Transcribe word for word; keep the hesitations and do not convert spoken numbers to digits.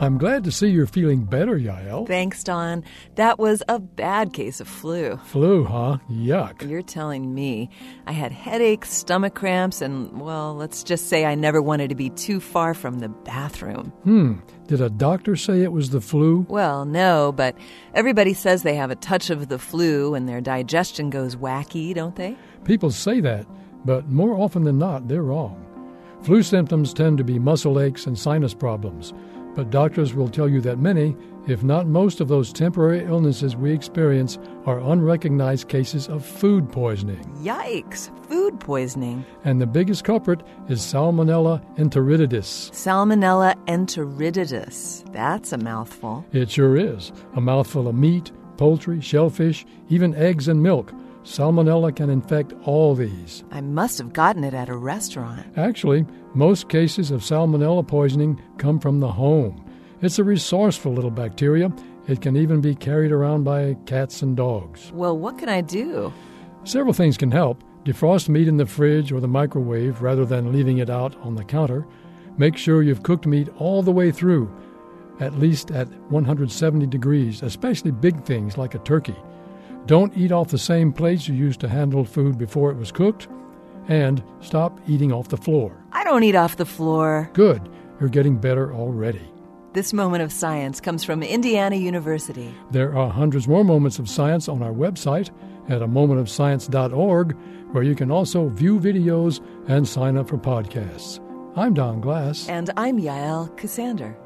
I'm glad to see you're feeling better, Yael. Thanks, Don. That was a bad case of flu. Flu, huh? Yuck. You're telling me. I had headaches, stomach cramps, and, well, let's just say I never wanted to be too far from the bathroom. Hmm. Did a doctor say it was the flu? Well, no, but everybody says they have a touch of the flu and their digestion goes wacky, don't they? People say that, but more often than not, they're wrong. Flu symptoms tend to be muscle aches and sinus problems, but doctors will tell you that many, if not most of those temporary illnesses we experience are unrecognized cases of food poisoning. Yikes! Food poisoning. And the biggest culprit is Salmonella enteritidis. Salmonella enteritidis. That's a mouthful. It sure is. A mouthful of meat, poultry, shellfish, even eggs and milk. Salmonella can infect all these. I must have gotten it at a restaurant. Actually, most cases of salmonella poisoning come from the home. It's a resourceful little bacteria. It can even be carried around by cats and dogs. Well, what can I do? Several things can help. Defrost meat in the fridge or the microwave rather than leaving it out on the counter. Make sure you've cooked meat all the way through, at least at one hundred seventy degrees, especially big things like a turkey. Don't eat off the same plates you used to handle food before it was cooked. And stop eating off the floor. I don't eat off the floor. Good. You're getting better already. This moment of science comes from Indiana University. There are hundreds more moments of science on our website at a moment of science dot org, where you can also view videos and sign up for podcasts. I'm Don Glass. And I'm Yael Cassander.